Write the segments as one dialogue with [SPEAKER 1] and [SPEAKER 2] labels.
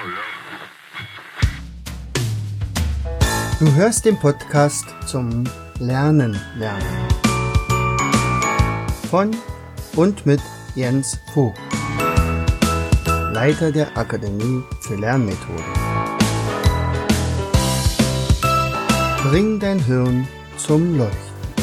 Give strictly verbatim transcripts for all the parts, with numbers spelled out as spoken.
[SPEAKER 1] Du hörst den Podcast zum Lernen lernen. Von und mit Jens Vogt, Leiter der Akademie für Lernmethoden. Bring dein Hirn zum Leuchten.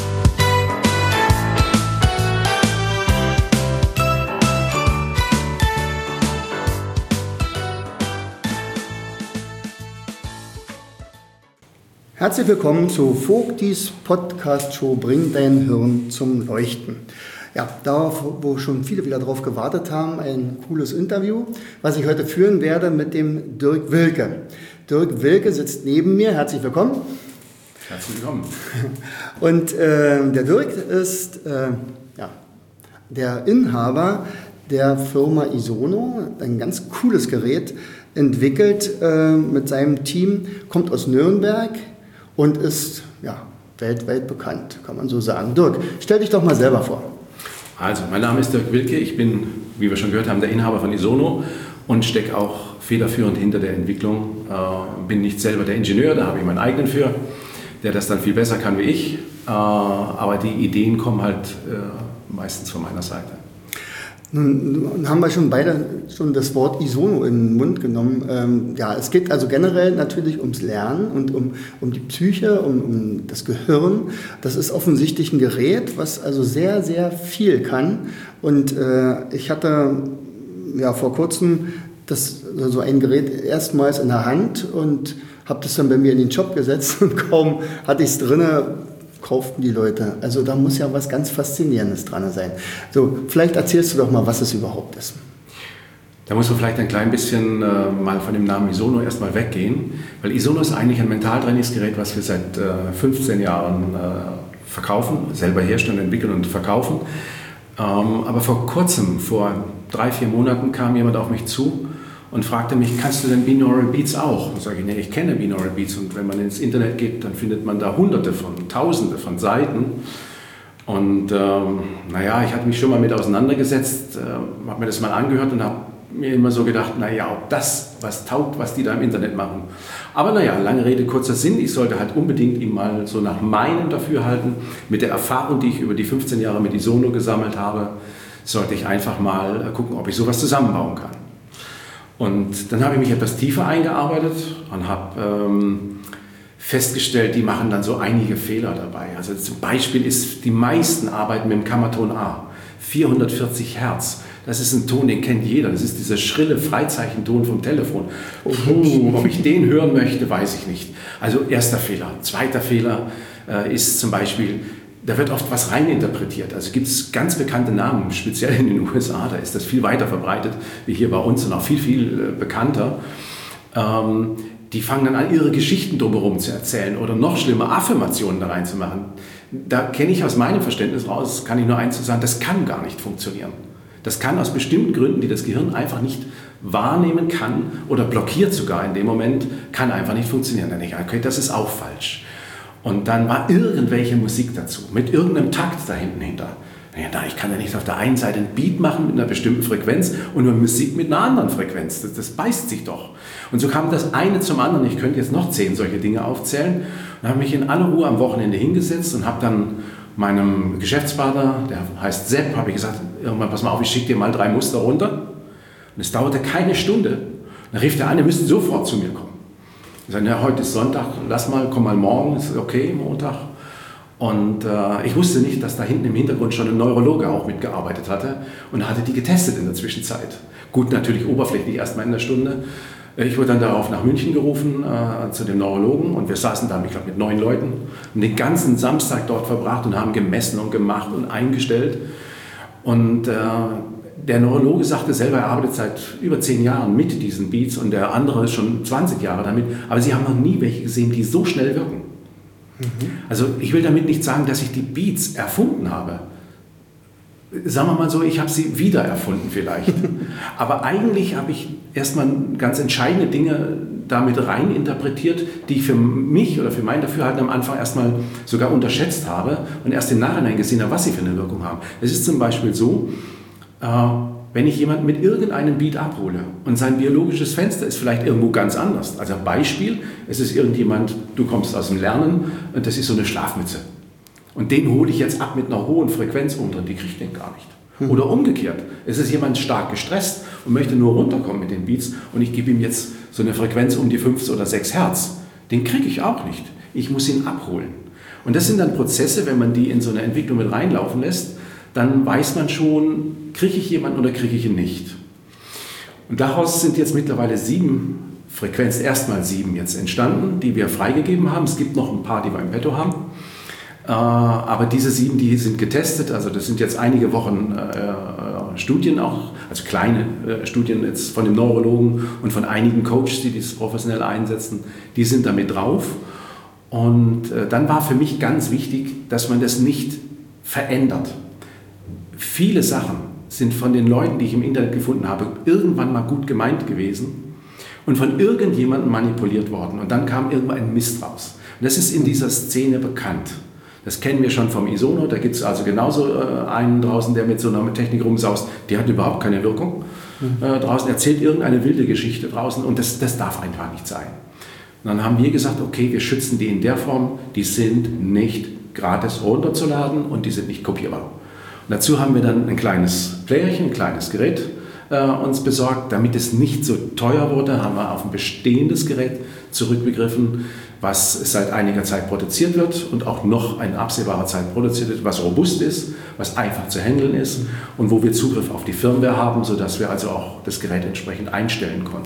[SPEAKER 1] Herzlich willkommen zu Vogtis Podcast-Show Bring dein Hirn zum Leuchten. Ja, da, wo schon viele wieder drauf gewartet haben, ein cooles Interview, was ich heute führen werde mit dem Dirk Wilke. Dirk Wilke sitzt neben mir. Herzlich willkommen.
[SPEAKER 2] Herzlich willkommen.
[SPEAKER 1] Und äh, der Dirk ist äh, ja, der Inhaber der Firma Isono, ein ganz cooles Gerät, entwickelt äh, mit seinem Team, kommt aus Nürnberg und ist ja, weltweit bekannt, kann man so sagen. Dirk, stell dich doch mal selber vor.
[SPEAKER 2] Also, mein Name ist Dirk Wilke, ich bin, wie wir schon gehört haben, der Inhaber von Isono und stecke auch federführend hinter der Entwicklung. Äh, bin nicht selber der Ingenieur, da habe ich meinen eigenen für, der das dann viel besser kann wie ich, äh, aber die Ideen kommen halt äh, meistens von meiner Seite.
[SPEAKER 1] Nun haben wir schon beide schon das Wort Isono in den Mund genommen. Ähm, ja, es geht also generell natürlich ums Lernen und um, um die Psyche, um, um das Gehirn. Das ist offensichtlich ein Gerät, was also sehr, sehr viel kann. Und äh, ich hatte ja vor kurzem das, so ein Gerät erstmals in der Hand und habe das dann bei mir in den Shop gesetzt und kaum hatte ich es drin, kauften die Leute. Also da muss ja was ganz Faszinierendes dran sein. So, vielleicht erzählst du doch mal, was es überhaupt ist.
[SPEAKER 2] Da muss man vielleicht ein klein bisschen äh, mal von dem Namen Isono erstmal weggehen, weil Isono ist eigentlich ein Mentaltrainingsgerät, was wir seit äh, fünfzehn Jahren äh, verkaufen, selber herstellen, entwickeln und verkaufen. Ähm, aber vor kurzem, vor drei, vier Monaten, kam jemand auf mich zu und fragte mich, kannst du denn Binaural Beats auch? Und sage ich, nee, ich kenne Binaural Beats. Und wenn man ins Internet geht, dann findet man da hunderte von, tausende von Seiten. Und ähm, naja, ich hatte mich schon mal mit auseinandergesetzt, äh, habe mir das mal angehört und habe mir immer so gedacht, naja, ob das was taugt, was die da im Internet machen. Aber naja, lange Rede, kurzer Sinn, ich sollte halt unbedingt ihm mal so nach meinem Dafürhalten, mit der Erfahrung, die ich über die fünfzehn Jahre mit Isono gesammelt habe, sollte ich einfach mal gucken, ob ich sowas zusammenbauen kann. Und dann habe ich mich etwas tiefer eingearbeitet und habe ähm, festgestellt, die machen dann so einige Fehler dabei. Also zum Beispiel ist, die meisten arbeiten mit dem Kammerton A, vierhundertvierzig Hertz. Das ist ein Ton, den kennt jeder. Das ist dieser schrille Freizeichenton vom Telefon. Puh, ob ich den hören möchte, weiß ich nicht. Also erster Fehler. Zweiter Fehler äh, ist zum Beispiel, da wird oft was reininterpretiert. Also gibt es ganz bekannte Namen, speziell in den U S A, da ist das viel weiter verbreitet, wie hier bei uns und auch viel, viel bekannter. Ähm, die fangen dann an, ihre Geschichten drumherum zu erzählen oder noch schlimmer, Affirmationen da reinzumachen. Da kenne ich aus meinem Verständnis raus, kann ich nur eins zu sagen, das kann gar nicht funktionieren. Das kann aus bestimmten Gründen, die das Gehirn einfach nicht wahrnehmen kann oder blockiert sogar in dem Moment, kann einfach nicht funktionieren. Dann denke ich, okay, das ist auch falsch. Und dann war irgendwelche Musik dazu, mit irgendeinem Takt da hinten hinter. Ja, ich kann ja nicht auf der einen Seite ein Beat machen mit einer bestimmten Frequenz und nur Musik mit einer anderen Frequenz. Das, das beißt sich doch. Und so kam das eine zum anderen. Ich könnte jetzt noch zehn solche Dinge aufzählen. Und habe mich in aller Ruhe am Wochenende hingesetzt und habe dann meinem Geschäftspartner, der heißt Sepp, habe ich gesagt, irgendwann pass mal auf, ich schicke dir mal drei Muster runter. Und es dauerte keine Stunde. Dann rief der an, ihr müsst sofort zu mir kommen. Ich sagte, ja, heute ist Sonntag, lass mal, komm mal morgen, ist okay, Montag. Und äh, ich wusste nicht, dass da hinten im Hintergrund schon ein Neurologe auch mitgearbeitet hatte und hatte die getestet in der Zwischenzeit. Gut, natürlich oberflächlich erstmal in der Stunde. Ich wurde dann darauf nach München gerufen, äh, zu dem Neurologen, und wir saßen da, ich glaube, mit neun Leuten und den ganzen Samstag dort verbracht und haben gemessen und gemacht und eingestellt. Und äh, der Neurologe sagte selber, er arbeitet seit über zehn Jahren mit diesen Beats und der andere schon zwanzig Jahre damit. Aber sie haben noch nie welche gesehen, die so schnell wirken. Mhm. Also ich will damit nicht sagen, dass ich die Beats erfunden habe. Sagen wir mal so, ich habe sie wieder erfunden vielleicht. Aber eigentlich habe ich erstmal ganz entscheidende Dinge damit rein interpretiert, die ich für mich oder für mein Dafürhalten am Anfang erstmal sogar unterschätzt habe und erst im Nachhinein gesehen habe, was sie für eine Wirkung haben. Es ist zum Beispiel so, wenn ich jemanden mit irgendeinem Beat abhole und sein biologisches Fenster ist vielleicht irgendwo ganz anders. Also Beispiel, es ist irgendjemand, du kommst aus dem Lernen und das ist so eine Schlafmütze. Und den hole ich jetzt ab mit einer hohen Frequenz unter, die kriegt den gar nicht. Oder umgekehrt, es ist jemand stark gestresst und möchte nur runterkommen mit den Beats und ich gebe ihm jetzt so eine Frequenz um die fünf oder sechs Hertz. Den kriege ich auch nicht. Ich muss ihn abholen. Und das sind dann Prozesse, wenn man die in so eine Entwicklung mit reinlaufen lässt, dann weiß man schon, kriege ich jemanden oder kriege ich ihn nicht. Und daraus sind jetzt mittlerweile sieben Frequenzen, erstmal sieben jetzt entstanden, die wir freigegeben haben. Es gibt noch ein paar, die wir im Petto haben. Aber diese sieben, die sind getestet, also das sind jetzt einige Wochen äh, Studien auch, also kleine äh, Studien jetzt von dem Neurologen und von einigen Coaches, die das professionell einsetzen, die sind damit drauf. Und äh, dann war für mich ganz wichtig, dass man das nicht verändert. Viele Sachen sind von den Leuten, die ich im Internet gefunden habe, irgendwann mal gut gemeint gewesen und von irgendjemandem manipuliert worden. Und dann kam irgendwann ein Mist raus. Und das ist in dieser Szene bekannt. Das kennen wir schon vom Isono, da gibt es also genauso äh, einen draußen, der mit so einer Technik rumsaust, die hat überhaupt keine Wirkung. Mhm. Äh, draußen erzählt irgendeine wilde Geschichte draußen und das, das darf einfach nicht sein. Und dann haben wir gesagt, okay, wir schützen die in der Form, die sind nicht gratis runterzuladen und die sind nicht kopierbar. Und dazu haben wir dann ein kleines Playerchen, ein kleines Gerät äh, uns besorgt, damit es nicht so teuer wurde, haben wir auf ein bestehendes Gerät zurückbegriffen, was seit einiger Zeit produziert wird und auch noch in absehbarer Zeit produziert wird, was robust ist, was einfach zu handeln ist und wo wir Zugriff auf die Firmware haben, sodass wir also auch das Gerät entsprechend einstellen konnten.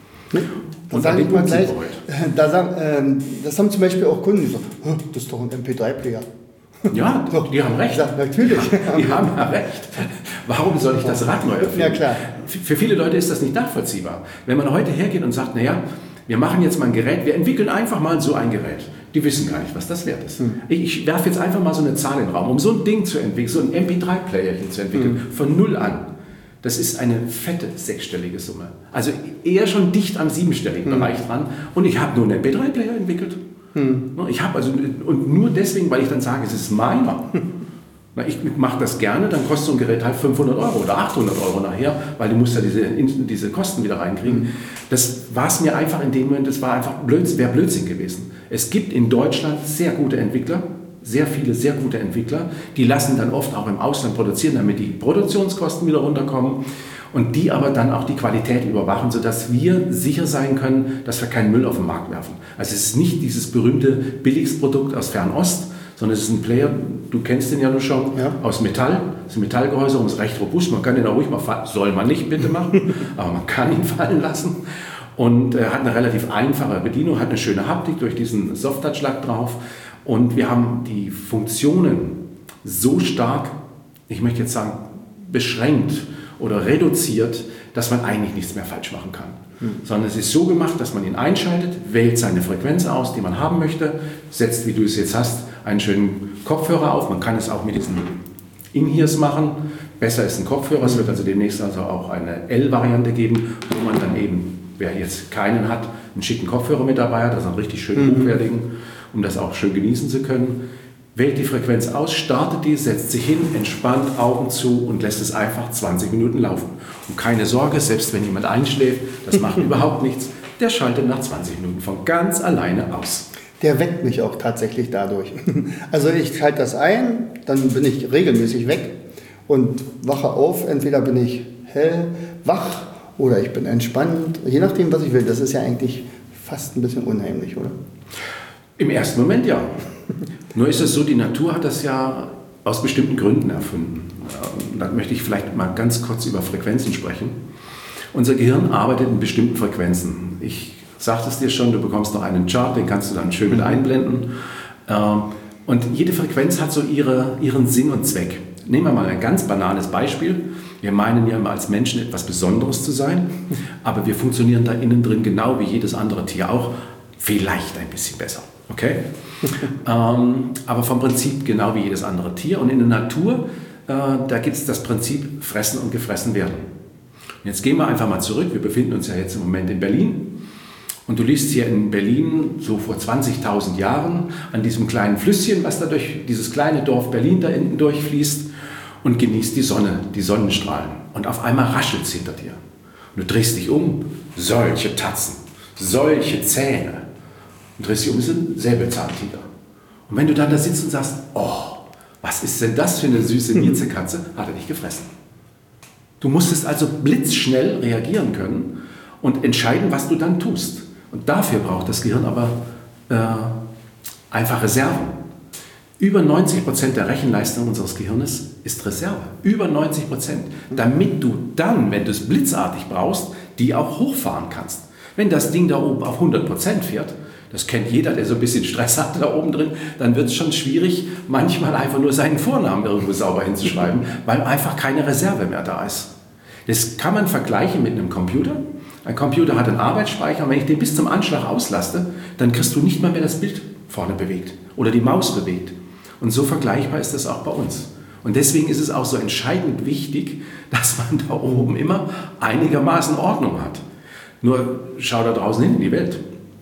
[SPEAKER 1] Und sage ich mal gleich, da sagen, äh, das haben zum Beispiel auch Kunden gesagt, das ist doch ein M P drei Player.
[SPEAKER 2] Ja, die haben recht.
[SPEAKER 1] Ja, natürlich.
[SPEAKER 2] Ja, die haben ja recht. Warum soll ich das Rad neu erfinden?
[SPEAKER 1] Ja, klar.
[SPEAKER 2] Für viele Leute ist das nicht nachvollziehbar. Wenn man heute hergeht und sagt, naja, wir machen jetzt mal ein Gerät, wir entwickeln einfach mal so ein Gerät. Die wissen gar nicht, was das wert ist. Hm. Ich, ich werfe jetzt einfach mal so eine Zahl in den Raum, um so ein Ding zu entwickeln, so ein M P drei Playerchen zu entwickeln, hm. von null an. Das ist eine fette sechsstellige Summe. Also eher schon dicht am siebenstelligen hm. Bereich dran. Und ich habe nur einen M P drei Player entwickelt. Hm. Ich habe also, und nur deswegen, weil ich dann sage, es ist meiner. Na, ich mache das gerne, dann kostet so ein Gerät halt fünfhundert Euro oder achthundert Euro nachher, weil du musst ja diese, diese Kosten wieder reinkriegen. Mhm. Das war es mir einfach in dem Moment, das war einfach Blödsinn, wäre Blödsinn gewesen. Es gibt in Deutschland sehr gute Entwickler, sehr viele sehr gute Entwickler, die lassen dann oft auch im Ausland produzieren, damit die Produktionskosten wieder runterkommen und die aber dann auch die Qualität überwachen, sodass wir sicher sein können, dass wir keinen Müll auf den Markt werfen. Also es ist nicht dieses berühmte Billigprodukt aus Fernost, sondern es ist ein Player, du kennst den ja nur schon, ja. aus Metall. Das ist ein Metallgehäuse und ist recht robust. Man kann den auch ruhig mal fallen, soll man nicht bitte machen, aber man kann ihn fallen lassen. Und äh, hat eine relativ einfache Bedienung, hat eine schöne Haptik durch diesen Soft-Touch-Lack drauf. Und wir haben die Funktionen so stark, ich möchte jetzt sagen, beschränkt oder reduziert, dass man eigentlich nichts mehr falsch machen kann. Hm. Sondern es ist so gemacht, dass man ihn einschaltet, wählt seine Frequenz aus, die man haben möchte, setzt, wie du es jetzt hast, einen schönen Kopfhörer auf. Man kann es auch mit diesen In-Ears machen. Besser ist ein Kopfhörer. Es wird also demnächst also auch eine L-Variante geben, wo man dann eben, wer jetzt keinen hat, einen schicken Kopfhörer mit dabei hat, also einen richtig schönen mhm. hochwertigen, um das auch schön genießen zu können. Wählt die Frequenz aus, startet die, setzt sich hin, entspannt, Augen zu und lässt es einfach zwanzig Minuten laufen. Und keine Sorge, selbst wenn jemand einschläft, das macht überhaupt nichts, der schaltet nach zwanzig Minuten von ganz alleine aus.
[SPEAKER 1] Der weckt mich auch tatsächlich dadurch. Also ich schalte das ein, dann bin ich regelmäßig weg und wache auf. Entweder bin ich hell, wach oder ich bin entspannt. Je nachdem, was ich will. Das ist ja eigentlich fast ein bisschen unheimlich, oder?
[SPEAKER 2] Im ersten Moment ja. Nur ist es so, die Natur hat das ja aus bestimmten Gründen erfunden. Da möchte ich vielleicht mal ganz kurz über Frequenzen sprechen. Unser Gehirn arbeitet in bestimmten Frequenzen. Ich sagte es dir schon, du bekommst noch einen Chart, den kannst du dann schön mit einblenden. Und jede Frequenz hat so ihre, ihren Sinn und Zweck. Nehmen wir mal ein ganz banales Beispiel. Wir meinen ja immer als Menschen etwas Besonderes zu sein, aber wir funktionieren da innen drin genau wie jedes andere Tier auch, vielleicht ein bisschen besser. Okay? ähm, aber vom Prinzip genau wie jedes andere Tier. Und in der Natur, äh, da gibt es das Prinzip Fressen und gefressen werden. Und jetzt gehen wir einfach mal zurück. Wir befinden uns ja jetzt im Moment in Berlin. Und du liest hier in Berlin, so vor zwanzigtausend Jahren, an diesem kleinen Flüsschen, was da durch dieses kleine Dorf Berlin da hinten durchfließt und genießt die Sonne, die Sonnenstrahlen. Und auf einmal raschelt es hinter dir. Und du drehst dich um, solche Tatzen, solche Zähne. Und drehst dich um, ist ein Säbelzahntiger. Und wenn du dann da sitzt und sagst, oh, was ist denn das für eine süße Miezekatze, hat er dich gefressen. Du musstest also blitzschnell reagieren können und entscheiden, was du dann tust. Und dafür braucht das Gehirn aber äh, einfach Reserven. Über neunzig Prozent der Rechenleistung unseres Gehirnes ist Reserve. Über neunzig Prozent. Damit du dann, wenn du es blitzartig brauchst, die auch hochfahren kannst. Wenn das Ding da oben auf hundert Prozent fährt, das kennt jeder, der so ein bisschen Stress hat da oben drin, dann wird es schon schwierig, manchmal einfach nur seinen Vornamen irgendwo sauber hinzuschreiben, weil einfach keine Reserve mehr da ist. Das kann man vergleichen mit einem Computer. Ein Computer hat einen Arbeitsspeicher und wenn ich den bis zum Anschlag auslaste, dann kriegst du nicht mal mehr das Bild vorne bewegt oder die Maus bewegt. Und so vergleichbar ist das auch bei uns. Und deswegen ist es auch so entscheidend wichtig, dass man da oben immer einigermaßen Ordnung hat. Nur schau da draußen hin in die Welt.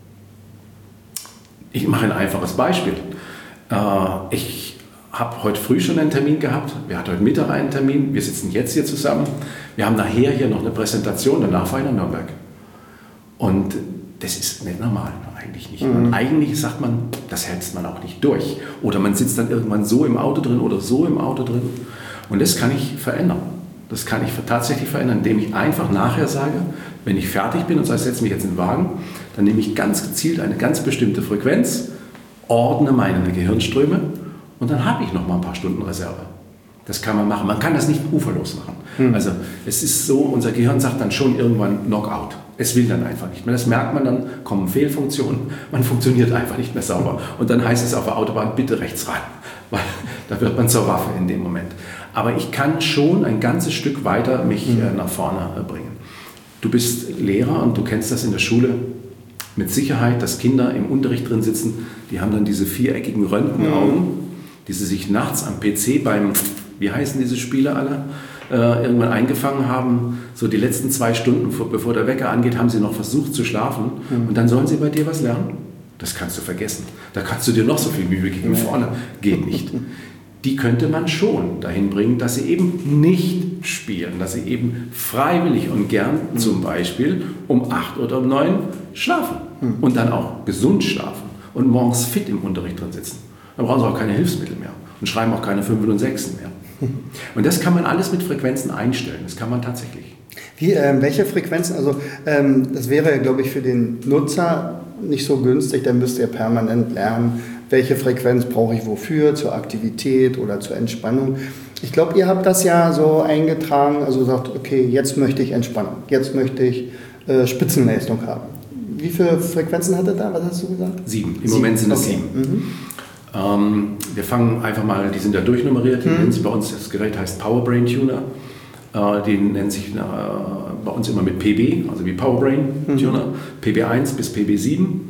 [SPEAKER 2] Ich mache ein einfaches Beispiel. Ich habe heute früh schon einen Termin gehabt. Wir hatten heute Mittag einen Termin. Wir sitzen jetzt hier zusammen. Wir haben nachher hier noch eine Präsentation, danach fahre ich nach Nürnberg. Und das ist nicht normal, eigentlich nicht. Mhm. Und eigentlich sagt man, das hält man auch nicht durch. Oder man sitzt dann irgendwann so im Auto drin oder so im Auto drin. Und das kann ich verändern. Das kann ich tatsächlich verändern, indem ich einfach nachher sage, wenn ich fertig bin und sage, ich setze mich jetzt in den Wagen, dann nehme ich ganz gezielt eine ganz bestimmte Frequenz, ordne meine Gehirnströme und dann habe ich noch mal ein paar Stunden Reserve. Das kann man machen. Man kann das nicht uferlos machen. Mhm. Also es ist so, unser Gehirn sagt dann schon irgendwann Knockout. Es will dann einfach nicht mehr. Das merkt man dann, kommen Fehlfunktionen, man funktioniert einfach nicht mehr sauber. Und dann heißt es auf der Autobahn, bitte rechts rein, weil da wird man zur Waffe in dem Moment. Aber ich kann schon ein ganzes Stück weiter mich mhm. äh, nach vorne äh, bringen. Du bist Lehrer und du kennst das in der Schule mit Sicherheit, dass Kinder im Unterricht drin sitzen, die haben dann diese viereckigen Röntgenaugen, mhm. die sie sich nachts am P C beim, wie heißen diese Spiele alle, äh, irgendwann eingefangen haben. So die letzten zwei Stunden, bevor der Wecker angeht, haben sie noch versucht zu schlafen. Mhm. Und dann sollen sie bei dir was lernen? Das kannst du vergessen. Da kannst du dir noch so viel Mühe geben. Mhm. Vorne geht nicht. Die könnte man schon dahin bringen, dass sie eben nicht spielen, dass sie eben freiwillig und gern mhm. zum Beispiel um acht oder um neun schlafen mhm. und dann auch gesund schlafen und morgens fit im Unterricht drin sitzen. Dann brauchen sie auch keine Hilfsmittel mehr und schreiben auch keine Fünfen und Sechsen mehr. Und das kann man alles mit Frequenzen einstellen, das kann man tatsächlich.
[SPEAKER 1] Wie, ähm, welche Frequenzen, also ähm, das wäre, glaube ich, für den Nutzer nicht so günstig, der müsste ja permanent lernen, welche Frequenz brauche ich wofür, zur Aktivität oder zur Entspannung. Ich glaube, ihr habt das ja so eingetragen, also sagt, okay, jetzt möchte ich Entspannung, jetzt möchte ich äh, Spitzenleistung haben. Wie viele Frequenzen hat er da, was hast du gesagt?
[SPEAKER 2] Sieben, im sieben. Moment sind es okay. sieben. Mhm. Ähm, wir fangen einfach mal, die sind ja durchnummeriert, die mhm. nennen sie bei uns, das Gerät heißt Power Brain Tuner, äh, die nennen sich äh, bei uns immer mit P B, also wie Power Brain Tuner, mhm. P B eins bis P B sieben.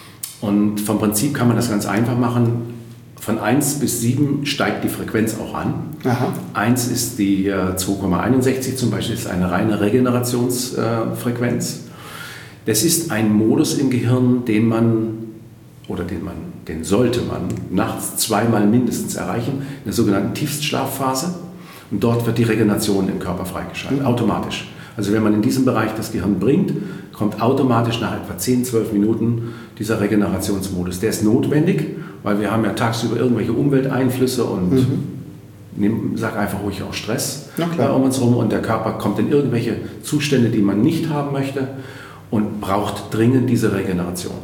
[SPEAKER 2] Und vom Prinzip kann man das ganz einfach machen. Von eins bis sieben steigt die Frequenz auch an. Aha. eins ist die äh, zwei Komma einundsechzig zum Beispiel, ist eine reine Regenerationsfrequenz. Äh, das ist ein Modus im Gehirn, den man, oder den man, den sollte man nachts zweimal mindestens erreichen, in der sogenannten Tiefstschlafphase. Und dort wird die Regeneration im Körper freigeschaltet, mhm. automatisch. Also wenn man in diesem Bereich das Gehirn bringt, kommt automatisch nach etwa zehn, zwölf Minuten dieser Regenerationsmodus. Der ist notwendig, weil wir haben ja tagsüber irgendwelche Umwelteinflüsse und mhm. nehm, sag einfach ruhig auch Stress äh, um uns herum und der Körper kommt in irgendwelche Zustände, die man nicht haben möchte und braucht dringend diese Regeneration.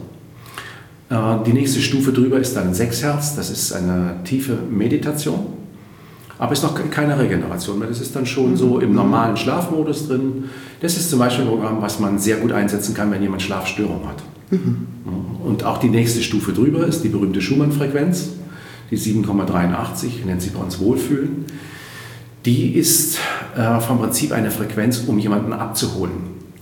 [SPEAKER 2] Äh, die nächste Stufe drüber ist dann sechs Hertz, das ist eine tiefe Meditation. Aber es ist noch keine Regeneration mehr. Das ist dann schon so im normalen Schlafmodus drin. Das ist zum Beispiel ein Programm, was man sehr gut einsetzen kann, wenn jemand Schlafstörungen hat. Mhm. Und auch die nächste Stufe drüber ist die berühmte Schumann-Frequenz, die sieben Komma dreiundachtzig, nennt sie bei uns Wohlfühlen. Die ist äh, vom Prinzip eine Frequenz, um jemanden abzuholen.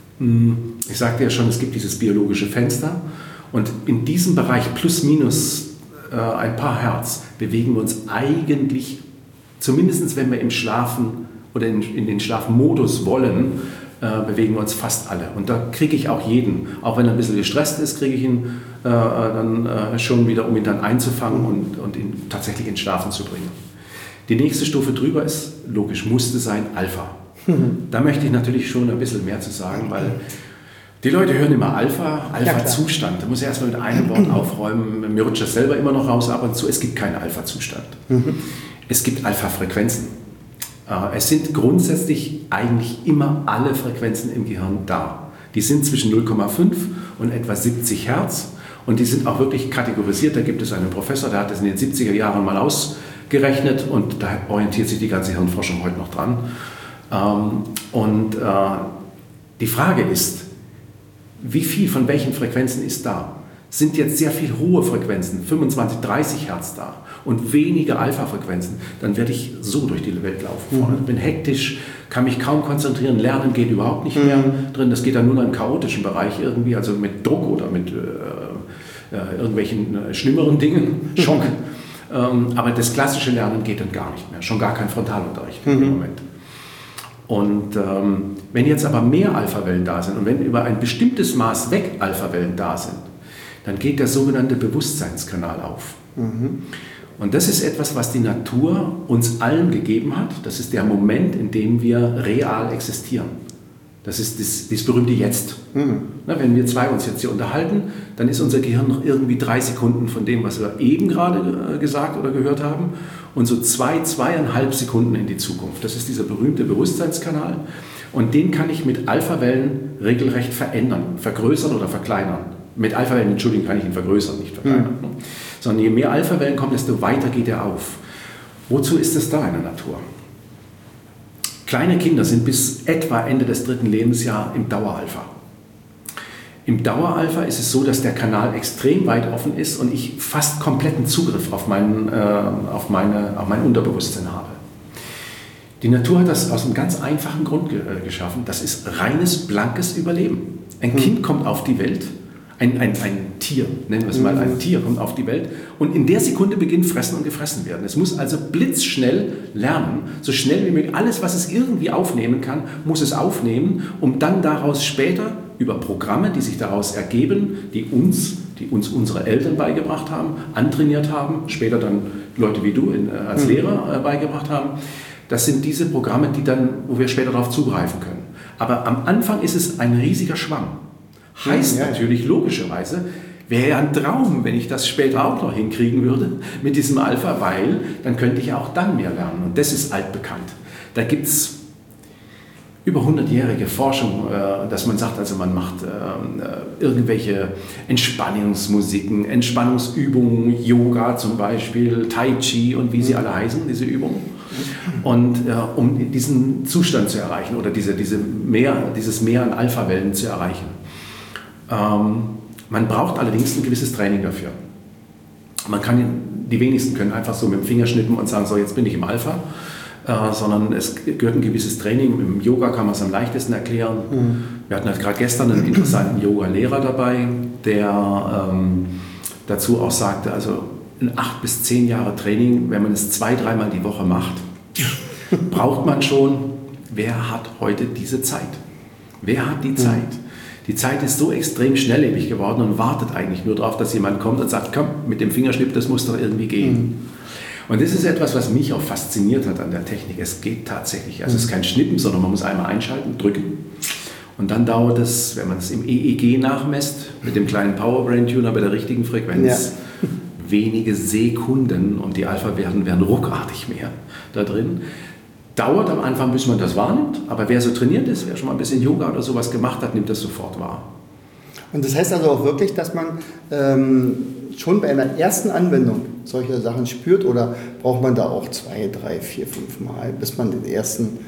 [SPEAKER 2] Ich sagte ja schon, es gibt dieses biologische Fenster. Und in diesem Bereich plus minus äh, ein paar Hertz bewegen wir uns eigentlich, zumindest wenn wir im Schlafen oder in, in den Schlafmodus wollen, äh, bewegen wir uns fast alle. Und da kriege ich auch jeden, auch wenn er ein bisschen gestresst ist, kriege ich ihn äh, dann äh, schon wieder, um ihn dann einzufangen und, und ihn tatsächlich ins Schlafen zu bringen. Die nächste Stufe drüber ist, logisch musste sein, Alpha. Mhm. Da möchte ich natürlich schon ein bisschen mehr zu sagen, weil die Leute hören immer Alpha, Alpha-Zustand. Da muss ich erstmal mit einem Wort aufräumen. Mir rutscht das selber immer noch raus ab und zu. Es gibt keinen Alpha-Zustand. Mhm. Es gibt Alpha-Frequenzen. Es sind grundsätzlich eigentlich immer alle Frequenzen im Gehirn da. Die sind zwischen null Komma fünf und etwa siebzig Hertz und die sind auch wirklich kategorisiert. Da gibt es einen Professor, der hat das in den siebziger Jahren mal ausgerechnet und da orientiert sich die ganze Hirnforschung heute noch dran. Und die Frage ist, wie viel von welchen Frequenzen ist da? Sind jetzt sehr viel hohe Frequenzen, fünfundzwanzig, dreißig Hertz da und wenige Alpha-Frequenzen, dann werde ich so durch die Welt laufen. Mhm. Ich bin hektisch, kann mich kaum konzentrieren, lernen geht überhaupt nicht mehr mhm. drin. Das geht dann nur noch im chaotischen Bereich irgendwie, also mit Druck oder mit äh, äh, irgendwelchen äh, schlimmeren Dingen, Schock. ähm, aber das klassische Lernen geht dann gar nicht mehr, schon gar kein Frontalunterricht mhm. im Moment. Und ähm, wenn jetzt aber mehr Alpha-Wellen da sind und wenn über ein bestimmtes Maß weg Alpha-Wellen da sind, dann geht der sogenannte Bewusstseinskanal auf. Mhm. Und das ist etwas, was die Natur uns allen gegeben hat. Das ist der Moment, in dem wir real existieren. Das ist das, das berühmte Jetzt. Mhm. Na, wenn wir zwei uns jetzt hier unterhalten, dann ist unser Gehirn noch irgendwie drei Sekunden von dem, was wir eben gerade gesagt oder gehört haben, und so zwei, zweieinhalb Sekunden in die Zukunft. Das ist dieser berühmte Bewusstseinskanal. Und den kann ich mit Alpha-Wellen regelrecht verändern, vergrößern oder verkleinern. Mit Alpha-Wellen, Entschuldigung, kann ich ihn vergrößern, nicht verkleinern. Mhm. Sondern je mehr Alpha-Wellen kommen, desto weiter geht er auf. Wozu ist es da in der Natur? Kleine Kinder sind bis etwa Ende des dritten Lebensjahres im Daueralpha. Im Daueralpha ist es so, dass der Kanal extrem weit offen ist und ich fast kompletten Zugriff auf, meinen, äh, auf, meine, auf mein Unterbewusstsein habe. Die Natur hat das aus einem ganz einfachen Grund ge äh, geschaffen. Das ist reines, blankes Überleben. Ein mhm. Kind kommt auf die Welt. Ein, ein, ein Tier, nennen wir es mal, ein Tier kommt auf die Welt und in der Sekunde beginnt fressen und gefressen werden. Es muss also blitzschnell lernen, so schnell wie möglich. Alles, was es irgendwie aufnehmen kann, muss es aufnehmen, um dann daraus später über Programme, die sich daraus ergeben, die uns, die uns unsere Eltern beigebracht haben, antrainiert haben, später dann Leute wie du in, als Lehrer äh, beigebracht haben. Das sind diese Programme, die dann, wo wir später darauf zugreifen können. Aber am Anfang ist es ein riesiger Schwamm. Heißt natürlich logischerweise, wäre ja ein Traum, wenn ich das später auch noch hinkriegen würde mit diesem Alpha, weil dann könnte ich ja auch dann mehr lernen. Und das ist altbekannt. Da gibt es über hundertjährige Forschung, äh, dass man sagt, also man macht äh, irgendwelche Entspannungsmusiken, Entspannungsübungen, Yoga zum Beispiel, Tai Chi und wie sie alle heißen, diese Übungen. Und äh, um diesen Zustand zu erreichen oder diese, diese Mehr, dieses Mehr an Alpha-Wellen zu erreichen. Ähm, man braucht allerdings ein gewisses Training dafür. Man kann, die wenigsten können einfach so mit dem Finger schnippen und sagen, so jetzt bin ich im Alpha, äh, sondern es gehört ein gewisses Training. Im Yoga kann man es am leichtesten erklären. Mhm. Wir hatten halt gerade gestern einen interessanten Yoga-Lehrer dabei, der ähm, dazu auch sagte, also ein acht bis zehn Jahre Training, wenn man es zwei, dreimal die Woche macht, braucht man schon, wer hat heute diese Zeit? Wer hat die Zeit? Mhm. Die Zeit ist so extrem schnelllebig geworden und wartet eigentlich nur darauf, dass jemand kommt und sagt, komm, mit dem Fingerschnipp, das muss doch irgendwie gehen. Mhm. Und das ist etwas, was mich auch fasziniert hat an der Technik. Es geht tatsächlich. Also es ist kein Schnippen, sondern man muss einmal einschalten, drücken. Und dann dauert es, wenn man es im E E G nachmisst, mit dem kleinen Powerbrain-Tuner bei der richtigen Frequenz, ja. wenige Sekunden und die Alpha-Werten werden ruckartig mehr da drin. Dauert am Anfang, bis man das wahrnimmt, aber wer so trainiert ist, wer schon mal ein bisschen Yoga oder sowas gemacht hat, nimmt das sofort wahr.
[SPEAKER 1] Und das heißt also auch wirklich, dass man ähm, schon bei einer ersten Anwendung solche Sachen spürt oder braucht man da auch zwei, drei, vier, fünf Mal, bis man den ersten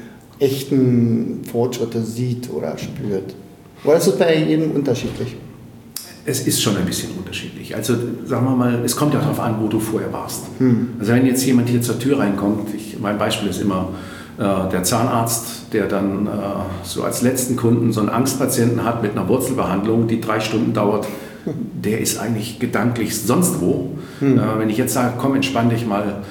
[SPEAKER 1] echten Fortschritte sieht oder spürt? Oder ist es bei jedem unterschiedlich?
[SPEAKER 2] Es ist schon ein bisschen unterschiedlich. Also sagen wir mal, es kommt ja darauf an, wo du vorher warst. Hm. Also wenn jetzt jemand hier zur Tür reinkommt, ich, mein Beispiel ist immer äh, der Zahnarzt, der dann äh, so als letzten Kunden so einen Angstpatienten hat mit einer Wurzelbehandlung, die drei Stunden dauert, der ist eigentlich gedanklich sonst wo. Hm. Äh, wenn ich jetzt sage, komm, entspann dich mal,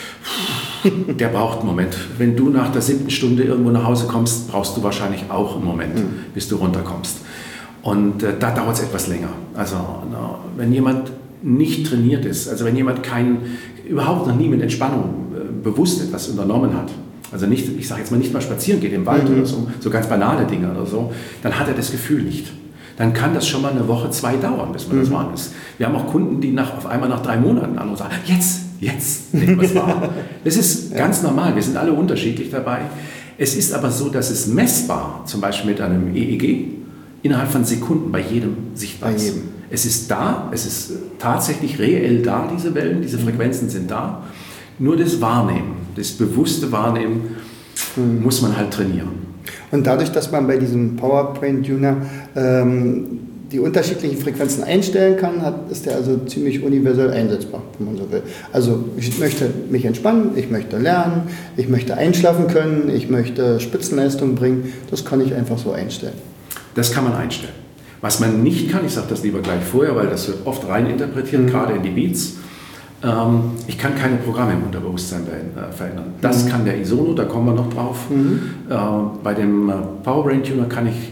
[SPEAKER 2] der braucht einen Moment. Wenn du nach der siebten Stunde irgendwo nach Hause kommst, brauchst du wahrscheinlich auch einen Moment, hm. bis du runterkommst. Und äh, da dauert es etwas länger. Also na, wenn jemand nicht trainiert ist, also wenn jemand kein, überhaupt noch nie mit Entspannung äh, bewusst etwas unternommen hat, also nicht, ich sage jetzt mal nicht mal spazieren geht im Wald
[SPEAKER 1] mhm.
[SPEAKER 2] oder so, so ganz banale Dinge oder so, dann hat er das Gefühl nicht. Dann kann das schon mal eine Woche, zwei dauern, bis man mhm. das warm ist. Wir haben auch Kunden, die nach, auf einmal nach drei Monaten an und sagen, jetzt, jetzt nehmen wir es wahr. Das ist ja. ganz normal, wir sind alle unterschiedlich dabei. Es ist aber so, dass es messbar, zum Beispiel mit einem E E G, innerhalb von Sekunden bei jedem sichtbar ist. Bei jedem. Es ist da, es ist tatsächlich reell da, diese Wellen, diese Frequenzen sind da. Nur das Wahrnehmen, das bewusste Wahrnehmen mhm. muss man halt trainieren.
[SPEAKER 1] Und dadurch, dass man bei diesem Power Brain Tuner ähm, die unterschiedlichen Frequenzen einstellen kann, hat, ist der also ziemlich universell einsetzbar, wenn man so will. Also ich möchte mich entspannen, ich möchte lernen, ich möchte einschlafen können, ich möchte Spitzenleistung bringen, das kann ich einfach so einstellen.
[SPEAKER 2] Das kann man einstellen. Was man nicht kann, ich sage das lieber gleich vorher, weil das wird oft reininterpretiert, mhm. gerade in die Beats. Ähm, ich kann keine Programme im Unterbewusstsein äh, verändern. Das mhm. kann der Isono, da kommen wir noch drauf. Mhm. Äh, bei dem äh, Power Brain Tuner kann ich,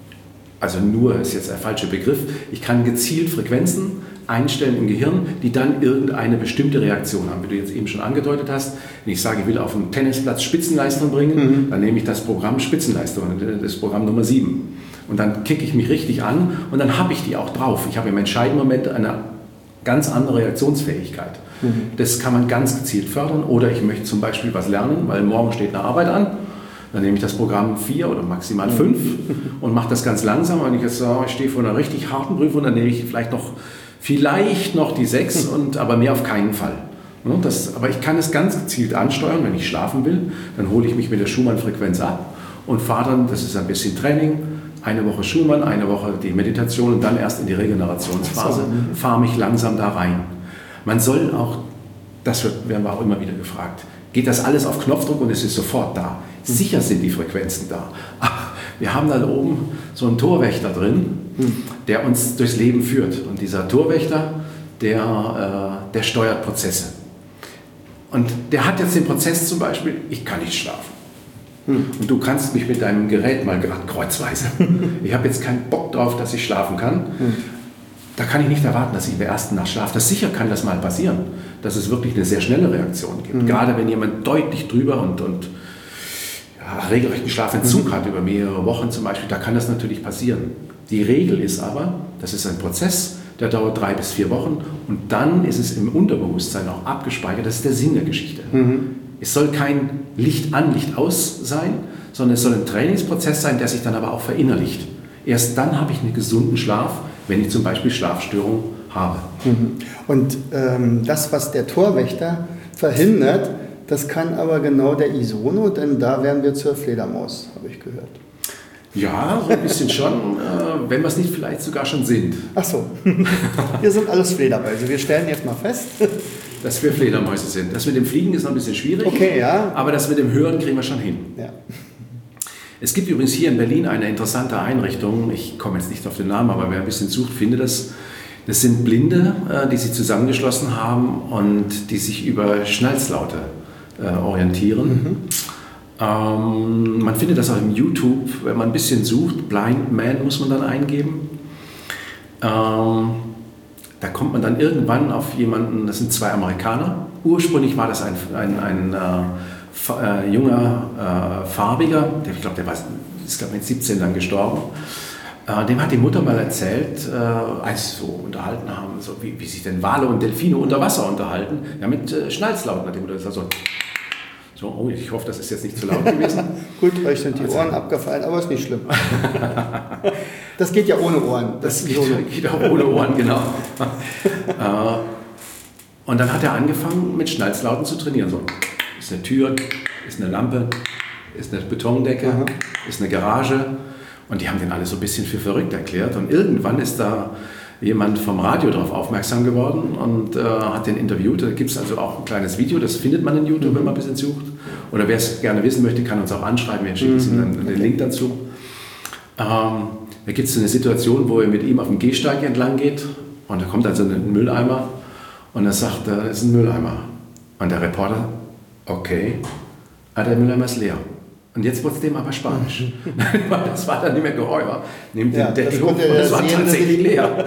[SPEAKER 2] also nur ist jetzt der falsche Begriff, ich kann gezielt Frequenzen einstellen im Gehirn, die dann irgendeine bestimmte Reaktion haben. Wie du jetzt eben schon angedeutet hast, wenn ich sage, ich will auf dem Tennisplatz Spitzenleistung bringen, mhm. dann nehme ich das Programm Spitzenleistung, das Programm Nummer sieben. Und dann kicke ich mich richtig an und dann habe ich die auch drauf. Ich habe im entscheidenden Moment eine ganz andere Reaktionsfähigkeit. Mhm. Das kann man ganz gezielt fördern. Oder ich möchte zum Beispiel was lernen, weil morgen steht eine Arbeit an. Dann nehme ich das Programm vier oder maximal fünf und mache das ganz langsam. Wenn ich jetzt sage, ich stehe vor einer richtig harten Prüfung, dann nehme ich vielleicht noch, vielleicht noch die sechs, und, aber mehr auf keinen Fall. Das, aber ich kann es ganz gezielt ansteuern. Wenn ich schlafen will, dann hole ich mich mit der Schumann-Frequenz ab und fahre dann, das ist ein bisschen Training, eine Woche Schumann, eine Woche die Meditation und dann erst in die Regenerationsphase, fahre mich langsam da rein. Man soll auch, das wird, werden wir auch immer wieder gefragt, geht das alles auf Knopfdruck und es ist sofort da? Sicher sind die Frequenzen da. Ach, wir haben da oben so einen Torwächter drin, der uns durchs Leben führt. Und dieser Torwächter, der, äh, der steuert Prozesse. Und der hat jetzt den Prozess zum Beispiel, ich kann nicht schlafen. Und du kannst mich mit deinem Gerät mal gerade kreuzweise. Ich habe jetzt keinen Bock drauf, dass ich schlafen kann. Da kann ich nicht erwarten, dass ich in der ersten Nacht schlafe. Das sicher kann das mal passieren, dass es wirklich eine sehr schnelle Reaktion gibt. Mhm. Gerade wenn jemand deutlich drüber und, und ja, regelrechten Schlafentzug mhm. hat, über mehrere Wochen zum Beispiel, da kann das natürlich passieren. Die Regel ist aber, das ist ein Prozess, der dauert drei bis vier Wochen und dann ist es im Unterbewusstsein auch abgespeichert. Das ist der Sinn der Geschichte. Mhm. Es soll kein Licht an, Licht aus sein, sondern es soll ein Trainingsprozess sein, der sich dann aber auch verinnerlicht. Erst dann habe ich einen gesunden Schlaf, wenn ich zum Beispiel Schlafstörungen habe.
[SPEAKER 1] Und ähm, das, was der Torwächter verhindert, das kann aber genau der Isono, denn da werden wir zur Fledermaus, habe ich gehört.
[SPEAKER 2] Ja, so ein bisschen schon, äh, wenn wir es nicht vielleicht sogar schon sind.
[SPEAKER 1] Ach so, wir sind alles Fledermäuse. Wir stellen jetzt mal fest,
[SPEAKER 2] dass wir Fledermäuse sind. Das mit dem Fliegen ist noch ein bisschen schwierig,
[SPEAKER 1] okay, ja.
[SPEAKER 2] aber das mit dem Hören kriegen wir schon hin.
[SPEAKER 1] Ja.
[SPEAKER 2] Es gibt übrigens hier in Berlin eine interessante Einrichtung, ich komme jetzt nicht auf den Namen, aber wer ein bisschen sucht, findet das. Das sind Blinde, die sich zusammengeschlossen haben und die sich über Schnalzlaute orientieren. Mhm. Ähm, man findet das auch im YouTube, wenn man ein bisschen sucht, Blind Man muss man dann eingeben. Ähm, da kommt man dann irgendwann auf jemanden, das sind zwei Amerikaner. Ursprünglich war das ein, ein, ein äh, äh, junger äh, Farbiger, der, ich glaube, der war, ist glaub, mit siebzehn dann gestorben. Äh, dem hat die Mutter mal erzählt, äh, als sie so unterhalten haben, so wie, wie sich denn Wale und Delfine unter Wasser unterhalten. Ja, mit äh, Schnalzlauten hat die Mutter gesagt. So, so, oh, ich hoffe, das ist jetzt nicht zu laut gewesen.
[SPEAKER 1] Gut, euch sind die also, Ohren abgefallen, aber ist nicht schlimm. Das geht ja ohne Ohren.
[SPEAKER 2] Das, das geht, geht auch ohne Ohren, genau. Und dann hat er angefangen, mit Schnalzlauten zu trainieren. So, ist eine Tür, ist eine Lampe, ist eine Betondecke, aha, ist eine Garage. Und die haben den alle so ein bisschen für verrückt erklärt. Und irgendwann ist da jemand vom Radio darauf aufmerksam geworden und äh, hat den interviewt. Da gibt es also auch ein kleines Video, das findet man in YouTube, mhm, wenn man ein bisschen sucht. Oder wer es gerne wissen möchte, kann uns auch anschreiben, wir schicken mhm, dann den Link dazu. Ähm, da gibt es eine Situation, wo er mit ihm auf dem Gehsteig entlang geht und da kommt also ein Mülleimer und er sagt, da ist ein Mülleimer. Und der Reporter, okay, ah, der Mülleimer ist leer. Und jetzt wurde es dem aber Spanisch. Das war dann nicht mehr Geheuer. Nimmt
[SPEAKER 1] ja,
[SPEAKER 2] den Deckel hoch und es war tatsächlich leer.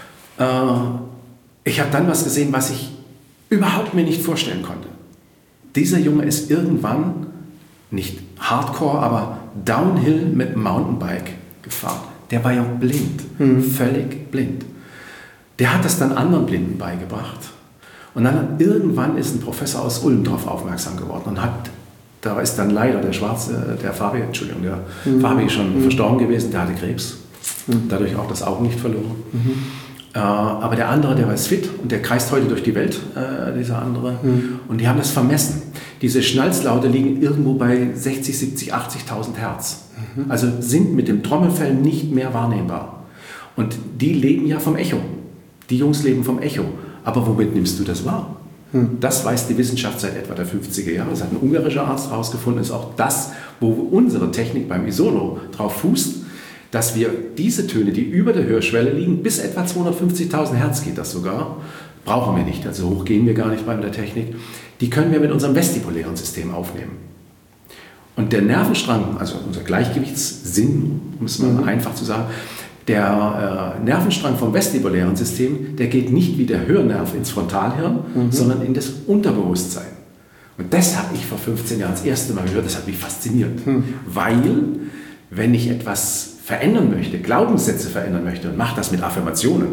[SPEAKER 2] Ja. äh, ich habe dann was gesehen, was ich überhaupt mir nicht vorstellen konnte. Dieser Junge ist irgendwann, nicht Hardcore, aber Downhill mit Mountainbike gefahren. Der war ja blind, mhm. völlig blind. Der hat das dann anderen Blinden beigebracht. Und dann irgendwann ist ein Professor aus Ulm darauf aufmerksam geworden und hat, da ist dann leider der Schwarze, der Fabi, Entschuldigung, der mhm. Fabi schon mhm. verstorben gewesen, der hatte Krebs, mhm. dadurch auch das Auge nicht verloren. Mhm. Äh, aber der andere, der war fit und der kreist heute durch die Welt, äh, dieser andere. Mhm. Und die haben das vermessen. Diese Schnalzlaute liegen irgendwo bei sechzig, siebzig, achtzigtausend Hertz. Mhm. Also sind mit dem Trommelfell nicht mehr wahrnehmbar. Und die leben ja vom Echo. Die Jungs leben vom Echo. Aber womit nimmst du das wahr? Hm. Das weiß die Wissenschaft seit etwa der fünfziger Jahre. Das hat ein ungarischer Arzt herausgefunden. Das ist auch das, wo unsere Technik beim Isono drauf fußt, dass wir diese Töne, die über der Hörschwelle liegen, bis etwa zweihundertfünfzigtausend Hertz geht das sogar, brauchen wir nicht, also hoch gehen wir gar nicht bei der Technik, die können wir mit unserem vestibulären System aufnehmen. Und der Nervenstrang, also unser Gleichgewichtssinn, um es mal mhm. einfach zu sagen, der äh, Nervenstrang vom vestibulären System, der geht nicht wie der Hörnerv ins Frontalhirn, mhm. sondern in das Unterbewusstsein. Und das habe ich vor fünfzehn Jahren das erste Mal gehört, das hat mich fasziniert. Mhm. Weil, wenn ich etwas verändern möchte, Glaubenssätze verändern möchte und mache das mit Affirmationen,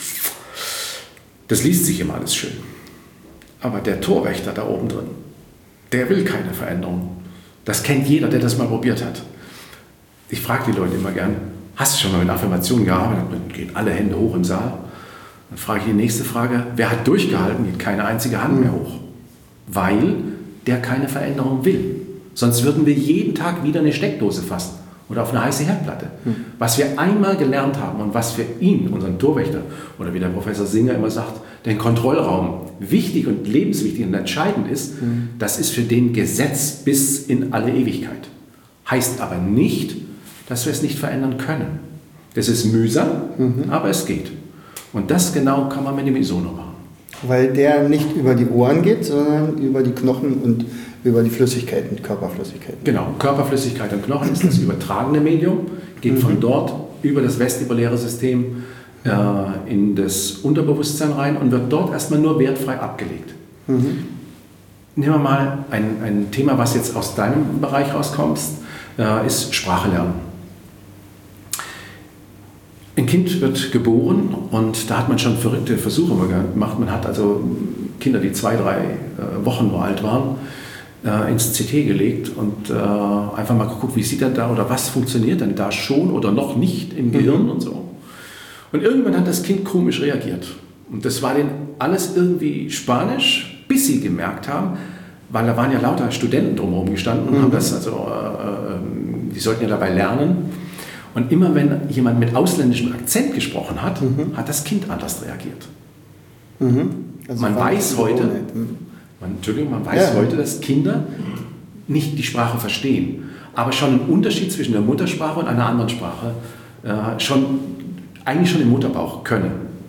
[SPEAKER 2] das liest sich immer alles schön. Aber der Torwächter da oben drin, der will keine Veränderung. Das kennt jeder, der das mal probiert hat. Ich frage die Leute immer gern, hast du schon mal mit Affirmationen gearbeitet? Dann gehen alle Hände hoch im Saal. Dann frage ich die nächste Frage, wer hat durchgehalten? Geht keine einzige Hand mehr hoch. Weil der keine Veränderung will. Sonst würden wir jeden Tag wieder eine Steckdose fassen oder auf eine heiße Herdplatte. Hm. Was wir einmal gelernt haben und was für ihn, unseren Torwächter, oder wie der Professor Singer immer sagt, den Kontrollraum wichtig und lebenswichtig und entscheidend ist, hm. das ist für den Gesetz bis in alle Ewigkeit. Heißt aber nicht, dass wir es nicht verändern können. Das ist mühsam, mhm. aber es geht. Und das genau kann man mit dem Isono machen.
[SPEAKER 1] Weil der nicht über die Ohren geht, sondern über die Knochen und über die Flüssigkeiten, Körperflüssigkeiten.
[SPEAKER 2] Genau, Körperflüssigkeit und Knochen ist das übertragene Medium, geht mhm. von dort über das vestibuläre System äh, in das Unterbewusstsein rein und wird dort erstmal nur wertfrei abgelegt. Mhm. Nehmen wir mal ein, ein Thema, was jetzt aus deinem Bereich rauskommt, äh, ist Sprache lernen. Ein Kind wird geboren und da hat man schon verrückte Versuche gemacht. Man hat also Kinder, die zwei, drei äh, Wochen nur alt waren, äh, ins C T gelegt und äh, einfach mal geguckt, wie sieht er da oder was funktioniert denn da schon oder noch nicht im Gehirn mhm. und so. Und irgendwann hat das Kind komisch reagiert. Und das war denen alles irgendwie Spanisch, bis sie gemerkt haben, weil da waren ja lauter Studenten drumherum gestanden und mhm. haben das, also äh, die sollten ja dabei lernen. Und immer wenn jemand mit ausländischem Akzent gesprochen hat, mhm. hat das Kind anders reagiert. Mhm. Also man weiß heute, man, Entschuldigung, man weiß ja. heute, dass Kinder nicht die Sprache verstehen, aber schon einen Unterschied zwischen der Muttersprache und einer anderen Sprache äh, schon, eigentlich schon im Mutterbauch können.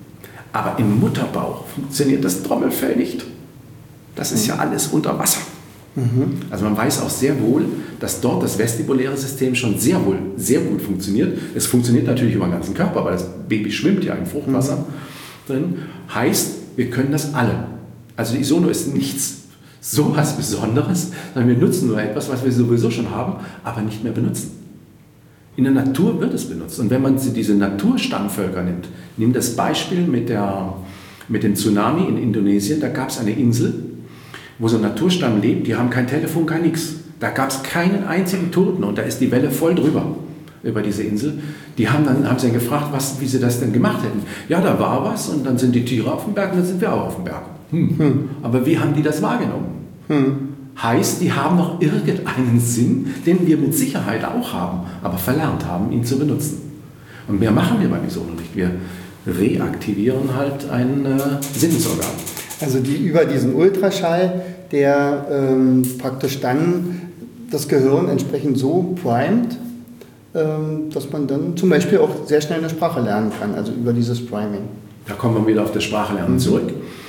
[SPEAKER 2] Aber im Mutterbauch funktioniert das Trommelfell nicht. Das ist mhm. ja alles unter Wasser. Mhm. Also man weiß auch sehr wohl, dass dort das vestibuläre System schon sehr wohl, sehr gut funktioniert. Es funktioniert natürlich über den ganzen Körper, weil das Baby schwimmt ja im Fruchtwasser mhm. drin. Heißt, wir können das alle. Also die Isono ist nichts so was Besonderes, sondern wir nutzen nur etwas, was wir sowieso schon haben, aber nicht mehr benutzen. In der Natur wird es benutzt. Und wenn man diese Naturstammvölker nimmt, nimm das Beispiel mit, der, mit dem Tsunami in Indonesien, da gab es eine Insel, wo so ein Naturstamm lebt, die haben kein Telefon, kein nix. Da gab es keinen einzigen Toten und da ist die Welle voll drüber, über diese Insel. Die haben dann, haben sie dann gefragt, was, wie sie das denn gemacht hätten. Ja, da war was und dann sind die Tiere auf dem Berg und dann sind wir auch auf dem Berg. Hm. Hm. Aber wie haben die das wahrgenommen? Hm. Heißt, die haben noch irgendeinen Sinn, den wir mit Sicherheit auch haben, aber verlernt haben, ihn zu benutzen. Und mehr machen wir beim Isono nicht. Wir reaktivieren halt ein äh, Sinnesorgan.
[SPEAKER 1] Also die über diesen Ultraschall, der ähm, praktisch dann das Gehirn entsprechend so primet, ähm, dass man dann zum Beispiel auch sehr schnell eine Sprache lernen kann, also über dieses Priming.
[SPEAKER 2] Da kommen wir wieder auf das Sprachlernen mhm. zurück.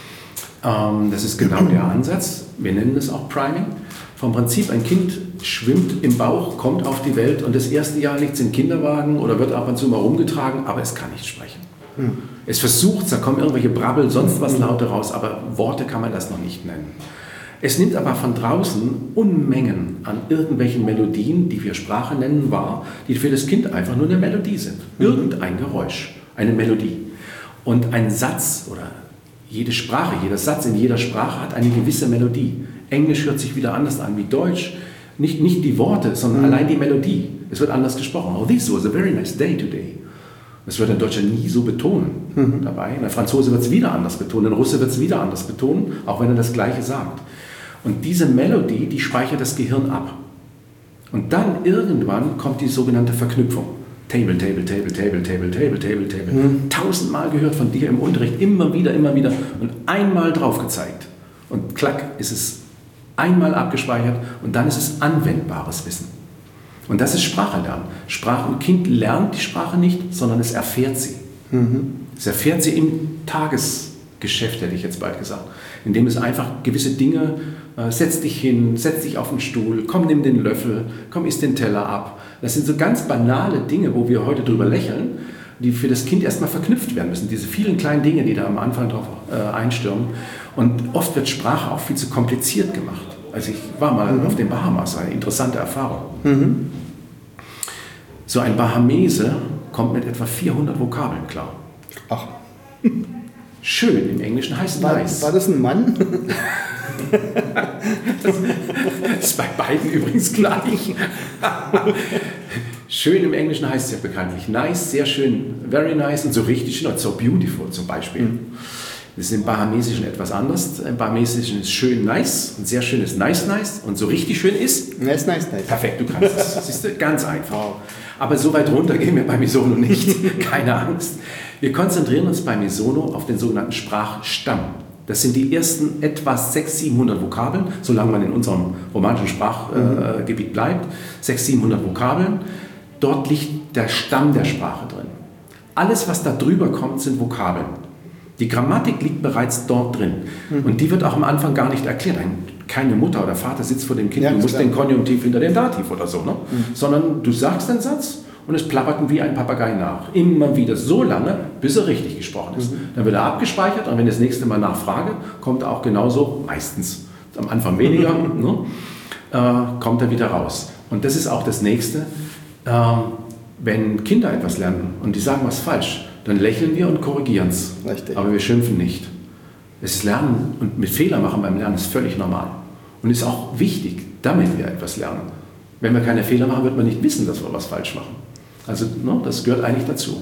[SPEAKER 2] Ähm, das ist genau der Ansatz. Wir nennen es auch Priming. Vom Prinzip, ein Kind schwimmt im Bauch, kommt auf die Welt und das erste Jahr liegt es im Kinderwagen oder wird ab und zu mal rumgetragen, aber es kann nicht sprechen. Mhm. Es versucht, da kommen irgendwelche Brabbel, sonst was Laute raus, aber Worte kann man das noch nicht nennen. Es nimmt aber von draußen Unmengen an irgendwelchen Melodien, die wir Sprache nennen, wahr, die für das Kind einfach nur eine Melodie sind. Irgendein Geräusch, eine Melodie. Und ein Satz oder jede Sprache, jeder Satz in jeder Sprache hat eine gewisse Melodie. Englisch hört sich wieder anders an wie Deutsch. Nicht, nicht die Worte, sondern mhm. allein die Melodie. Es wird anders gesprochen. Oh, this was a very nice day today. Das wird ein Deutscher nie so betonen mhm. dabei. Der Franzose wird es wieder anders betonen, der Russe wird es wieder anders betonen, auch wenn er das Gleiche sagt. Und diese Melodie, die speichert das Gehirn ab. Und dann irgendwann kommt die sogenannte Verknüpfung. Table, Table, Table, Table, Table, Table, Table, Table. Mhm. Tausendmal gehört von dir im Unterricht, immer wieder, immer wieder und einmal drauf gezeigt. Und klack, ist es einmal abgespeichert und dann ist es anwendbares Wissen. Und das ist Sprache lernen. Sprache, ein Kind lernt die Sprache nicht, sondern es erfährt sie. Mhm. Es erfährt sie im Tagesgeschäft, hätte ich jetzt bald gesagt. Indem es einfach gewisse Dinge, äh, setz dich hin, setz dich auf den Stuhl, komm, nimm den Löffel, komm, iss den Teller ab. Das sind so ganz banale Dinge, wo wir heute drüber lächeln, die für das Kind erstmal verknüpft werden müssen. Diese vielen kleinen Dinge, die da am Anfang drauf äh, einstürmen. Und oft wird Sprache auch viel zu kompliziert gemacht. Also ich war mal mhm. auf den Bahamas, eine interessante Erfahrung. Mhm. So ein Bahamese kommt mit etwa vierhundert Vokabeln klar.
[SPEAKER 1] Ach.
[SPEAKER 2] Schön im Englischen heißt
[SPEAKER 1] war,
[SPEAKER 2] nice.
[SPEAKER 1] War das ein Mann?
[SPEAKER 2] Das ist bei beiden übrigens gleich. Schön im Englischen heißt es ja bekanntlich nice, sehr schön, very nice und so richtig schön, so beautiful zum Beispiel. Mhm. Das ist im Bahamesischen etwas anders. Im Bahamesischen ist schön nice und sehr schön ist nice, nice und so richtig schön ist
[SPEAKER 1] nice, nice, nice.
[SPEAKER 2] Perfekt, du kannst es. Das ist ganz einfach. Aber so weit runter gehen wir bei Misono nicht. Keine Angst. Wir konzentrieren uns bei Misono auf den sogenannten Sprachstamm. Das sind die ersten etwa sechshundert, siebenhundert Vokabeln, solange man in unserem romanischen Sprachgebiet äh, bleibt. sechshundert, siebenhundert Vokabeln. Dort liegt der Stamm der Sprache drin. Alles, was da drüber kommt, sind Vokabeln. Die Grammatik liegt bereits dort drin. Mhm. Und die wird auch am Anfang gar nicht erklärt. Keine Mutter oder Vater sitzt vor dem Kind, ja, du musst klar. den Konjunktiv hinter dem Dativ oder so. Ne? Mhm. Sondern du sagst den Satz und es plappert wie ein Papagei nach. Immer wieder so lange, bis er richtig gesprochen ist. Mhm. Dann wird er abgespeichert und wenn ich das nächste Mal nachfrage, kommt er auch genauso, meistens am Anfang weniger, ne? äh, kommt er wieder raus. Und das ist auch das Nächste. Ähm, wenn Kinder etwas lernen und die sagen was falsch, dann lächeln wir und korrigieren es. Aber wir schimpfen nicht. Das Lernen und mit Fehler machen beim Lernen ist völlig normal. Und ist auch wichtig, damit wir etwas lernen. Wenn wir keine Fehler machen, wird man nicht wissen, dass wir was falsch machen. Also ne, das gehört eigentlich dazu.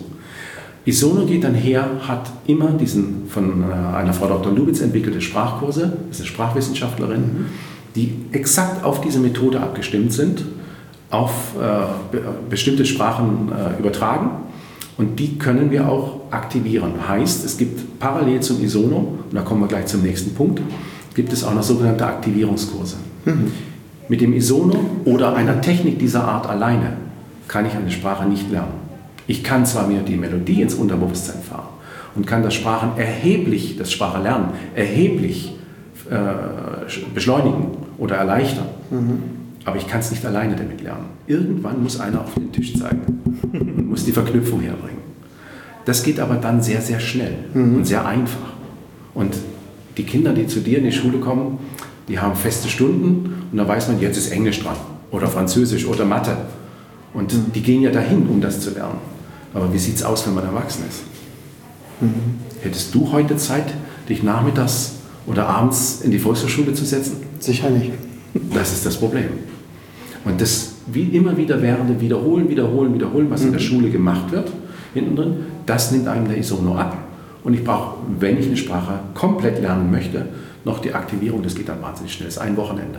[SPEAKER 2] Isono geht dann her, hat immer diesen von einer Frau Doktor Lubitz entwickelte Sprachkurse, das ist eine Sprachwissenschaftlerin, mhm. die exakt auf diese Methode abgestimmt sind, auf äh, be bestimmte Sprachen äh, übertragen. Und die können wir auch aktivieren. Heißt, es gibt parallel zum Isono, und da kommen wir gleich zum nächsten Punkt, gibt es auch noch sogenannte Aktivierungskurse. Mhm. Mit dem Isono oder einer Technik dieser Art alleine kann ich eine Sprache nicht lernen. Ich kann zwar mir die Melodie ins Unterbewusstsein fahren und kann das Sprachen erheblich, das Sprachlernen erheblich äh, beschleunigen oder erleichtern. Mhm. Aber ich kann es nicht alleine damit lernen. Irgendwann muss einer auf den Tisch zeigen und muss die Verknüpfung herbringen. Das geht aber dann sehr, sehr schnell mhm. und sehr einfach. Und die Kinder, die zu dir in die Schule kommen, die haben feste Stunden und da weiß man, jetzt ist Englisch dran oder Französisch oder Mathe. Und mhm. die gehen ja dahin, um das zu lernen. Aber wie sieht es aus, wenn man erwachsen ist? Mhm. Hättest du heute Zeit, dich nachmittags oder abends in die Volkshochschule zu setzen?
[SPEAKER 1] Sicher nicht.
[SPEAKER 2] Das ist das Problem. Und das wie immer wieder währende Wiederholen, Wiederholen, Wiederholen, was mhm. in der Schule gemacht wird, hinten drin, das nimmt einem der Isono ab. Und ich brauche, wenn ich eine Sprache komplett lernen möchte, noch die Aktivierung, das geht dann wahnsinnig schnell, das ist ein Wochenende.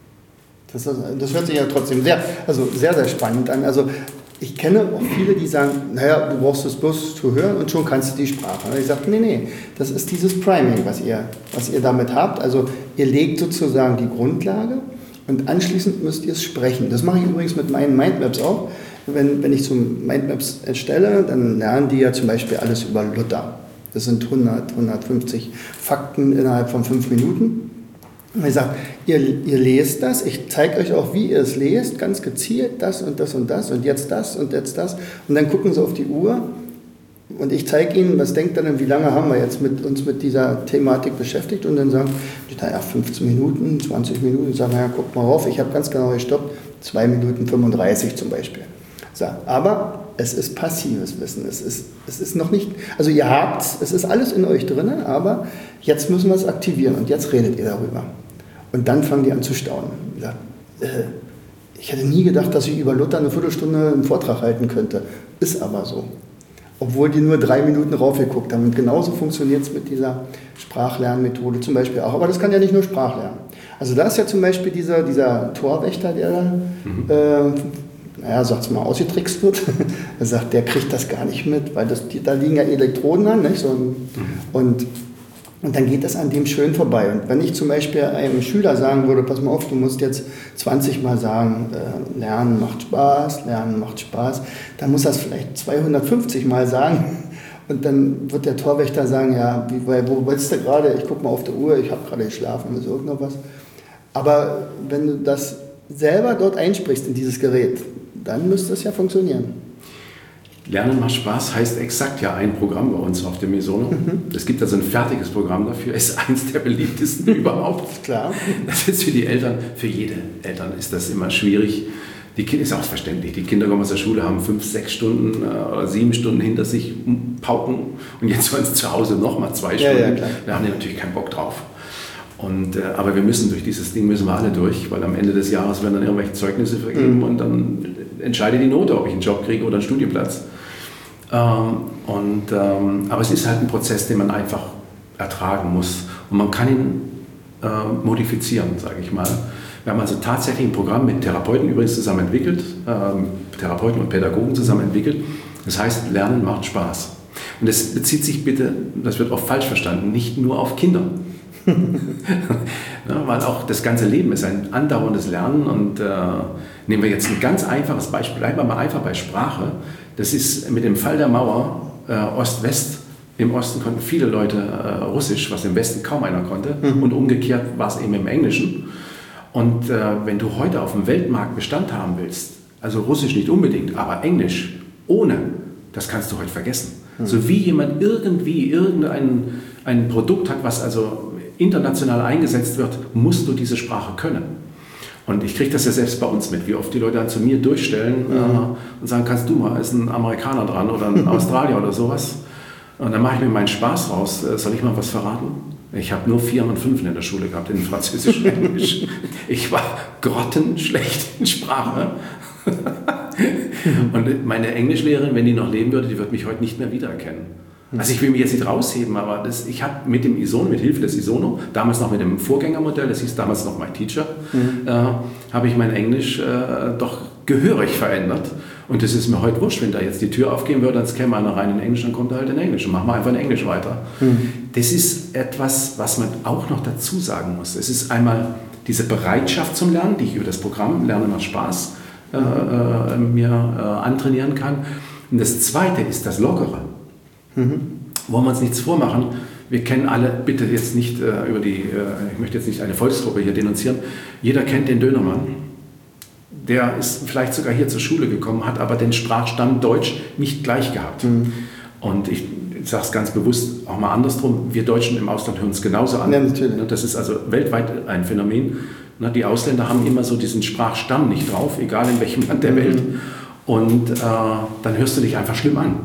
[SPEAKER 1] Das, das hört sich ja trotzdem sehr, also sehr, sehr spannend an. Also ich kenne auch viele, die sagen, naja, du brauchst es bloß zu hören und schon kannst du die Sprache. Und ich sage, nee, nee, das ist dieses Priming, was ihr, was ihr damit habt. Also ihr legt sozusagen die Grundlage und anschließend müsst ihr es sprechen. Das mache ich übrigens mit meinen Mindmaps auch. Wenn, wenn ich so Mindmaps erstelle, dann lernen die ja zum Beispiel alles über Luther. Das sind hundert, hundertfünfzig Fakten innerhalb von fünf Minuten. Und ich sage, ihr, ihr lest das, ich zeige euch auch, wie ihr es lest, ganz gezielt, das und das und das und jetzt das und jetzt das. Und dann gucken sie auf die Uhr Und ich zeige ihnen, was denkt er denn, wie lange haben wir jetzt mit uns mit dieser Thematik beschäftigt und dann sagen, naja, fünfzehn Minuten, zwanzig Minuten, ich sage, naja, guck mal rauf, ich habe ganz genau gestoppt, zwei Minuten fünfunddreißig zum Beispiel. So, aber es ist passives Wissen, es ist, es ist noch nicht, also ihr habt es, es ist alles in euch drin, aber jetzt müssen wir es aktivieren und jetzt redet ihr darüber. Und dann fangen die an zu staunen. Ja, äh, ich hätte nie gedacht, dass ich über Luther eine Viertelstunde einen Vortrag halten könnte. Ist aber so. Obwohl die nur drei Minuten raufgeguckt haben. Und genauso funktioniert es mit dieser Sprachlernmethode zum Beispiel auch. Aber das kann ja nicht nur Sprachlernen. Also da ist ja zum Beispiel dieser, dieser Torwächter, der da, mhm. äh, naja, sag's mal, ausgetrickst wird. Er sagt, der kriegt das gar nicht mit, weil das, die, da liegen ja Elektroden an. Nicht? So, mhm. und, und dann geht das an dem schön vorbei. Und wenn ich zum Beispiel einem Schüler sagen würde, pass mal auf, du musst jetzt zwanzig Mal sagen, äh, Lernen macht Spaß, Lernen macht Spaß, dann muss er es vielleicht zweihundertfünfzig Mal sagen. Und dann wird der Torwächter sagen, ja, wie, wo bist du gerade? Ich gucke mal auf die Uhr, ich habe gerade geschlafen, ist irgendwas. Aber wenn du das selber dort einsprichst in dieses Gerät, dann müsste es ja funktionieren.
[SPEAKER 2] Lernen macht Spaß heißt exakt ja ein Programm bei uns auf dem Misono. Mhm. Es gibt also ein fertiges Programm dafür, ist eins der beliebtesten überhaupt.
[SPEAKER 1] Klar.
[SPEAKER 2] Das ist für die Eltern, für jede Eltern ist das immer schwierig. Die Kinder ist auch verständlich. Die Kinder kommen aus der Schule, haben fünf, sechs Stunden äh, oder sieben Stunden hinter sich, pauken und jetzt wollen sie zu Hause nochmal zwei Stunden. Ja, ja, klar. Da haben die natürlich keinen Bock drauf. Und, äh, aber wir müssen durch dieses Ding, müssen wir alle durch, weil am Ende des Jahres werden dann irgendwelche Zeugnisse vergeben mhm. und dann entscheidet die Note, ob ich einen Job kriege oder einen Studienplatz. Ähm, und, ähm, aber es ist halt ein Prozess, den man einfach ertragen muss. Und man kann ihn äh, modifizieren, sage ich mal. Wir haben also tatsächlich ein Programm mit Therapeuten übrigens zusammen entwickelt, äh, Therapeuten und Pädagogen zusammen entwickelt. Das heißt, Lernen macht Spaß. Und das bezieht sich bitte, das wird oft falsch verstanden, nicht nur auf Kinder. Ja, weil auch das ganze Leben ist ein andauerndes Lernen. Und äh, nehmen wir jetzt ein ganz einfaches Beispiel, bleiben wir mal einfach bei Sprache. Das ist mit dem Fall der Mauer äh, Ost-West. Im Osten konnten viele Leute äh, Russisch, was im Westen kaum einer konnte. Mhm. Und umgekehrt war es eben im Englischen. Und äh, wenn du heute auf dem Weltmarkt Bestand haben willst, also Russisch nicht unbedingt, aber Englisch ohne, das kannst du heute vergessen. Mhm. So wie jemand irgendwie irgendein ein Produkt hat, was also international eingesetzt wird, musst du diese Sprache können. Und ich kriege das ja selbst bei uns mit, wie oft die Leute dann zu mir durchstellen mhm. äh, und sagen, kannst du mal, ist ein Amerikaner dran oder ein Australier oder sowas. Und dann mache ich mir meinen Spaß raus. Soll ich mal was verraten? Ich habe nur Vier und Fünfen in der Schule gehabt, in Französisch und Englisch. Ich war grottenschlecht in Sprache. Und meine Englischlehrerin, wenn die noch leben würde, die wird mich heute nicht mehr wiedererkennen. Also ich will mich jetzt nicht rausheben, aber das, ich habe mit dem Isono, mit Hilfe des Isono, damals noch mit dem Vorgängermodell, das hieß damals noch My Teacher, mhm. äh, habe ich mein Englisch äh, doch gehörig verändert. Und das ist mir heute wurscht, wenn da jetzt die Tür aufgehen würde, dann käme einer rein in Englisch, dann kommt er halt in Englisch und machen wir einfach in Englisch weiter. Mhm. Das ist etwas, was man auch noch dazu sagen muss. Es ist einmal diese Bereitschaft zum Lernen, die ich über das Programm Lernen macht Spaß äh, äh, mir äh, antrainieren kann. Und das Zweite ist das Lockere. Mhm. Wollen wir uns nichts vormachen. Wir kennen alle, bitte jetzt nicht äh, über die, äh, ich möchte jetzt nicht eine Volksgruppe hier denunzieren, jeder kennt den Dönermann. Der ist vielleicht sogar hier zur Schule gekommen, hat aber den Sprachstamm Deutsch nicht gleich gehabt. Mhm. Und ich, ich sage es ganz bewusst auch mal andersrum, wir Deutschen im Ausland hören es genauso an. Ja, natürlich. Das ist also weltweit ein Phänomen. Die Ausländer haben immer so diesen Sprachstamm nicht drauf, egal in welchem Land der mhm. Welt. Und äh, dann hörst du dich einfach schlimm an.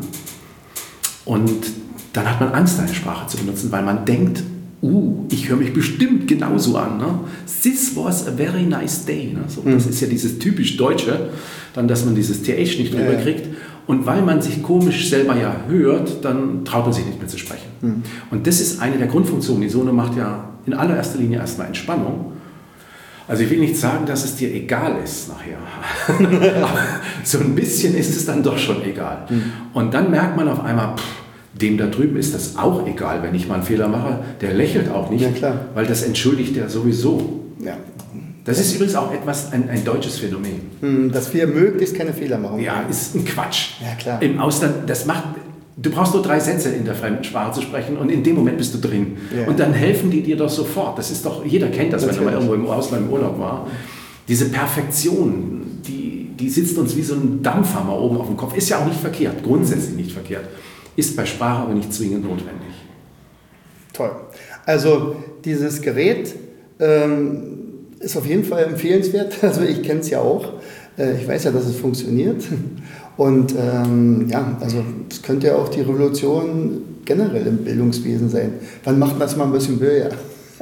[SPEAKER 2] Und dann hat man Angst, eine Sprache zu benutzen, weil man denkt, uh, ich höre mich bestimmt genauso an. Ne? This was a very nice day. Ne? So, mhm. Das ist ja dieses typisch Deutsche, dann, dass man dieses T H nicht drüber ja, kriegt. Und weil man sich komisch selber ja hört, dann traut man sich nicht mehr zu sprechen. Mhm. Und das ist eine der Grundfunktionen. Die Isono macht ja in allererster Linie erstmal Entspannung. Also ich will nicht sagen, dass es dir egal ist nachher. Aber so ein bisschen ist es dann doch schon egal. Mhm. Und dann merkt man auf einmal, pff, dem da drüben ist das auch egal, wenn ich mal einen Fehler mache. Der lächelt auch nicht, ja, klar. Weil das entschuldigt er sowieso. Ja. Das ist übrigens auch etwas, ein, ein deutsches Phänomen.
[SPEAKER 1] Dass wir möglichst keine Fehler machen.
[SPEAKER 2] Ja, ist ein Quatsch.
[SPEAKER 1] Ja, klar.
[SPEAKER 2] Im Ausland, das macht... Du brauchst nur drei Sätze in der fremden Sprache zu sprechen und in dem Moment bist du drin. Yeah. Und dann helfen die dir doch sofort. Das ist doch, jeder kennt das, Natürlich. Wenn er mal irgendwo im Ausland im Urlaub war. Diese Perfektion, die, die sitzt uns wie so ein Dampfhammer oben auf dem Kopf. Ist ja auch nicht verkehrt, grundsätzlich nicht verkehrt. ist bei Sprache aber nicht zwingend notwendig.
[SPEAKER 1] Toll. Also dieses Gerät ähm, ist auf jeden Fall empfehlenswert. Also ich kenne es ja auch. Äh, ich weiß ja, dass es funktioniert. Und ähm, ja, also es könnte ja auch die Revolution generell im Bildungswesen sein. Wann macht man das mal ein bisschen Billard?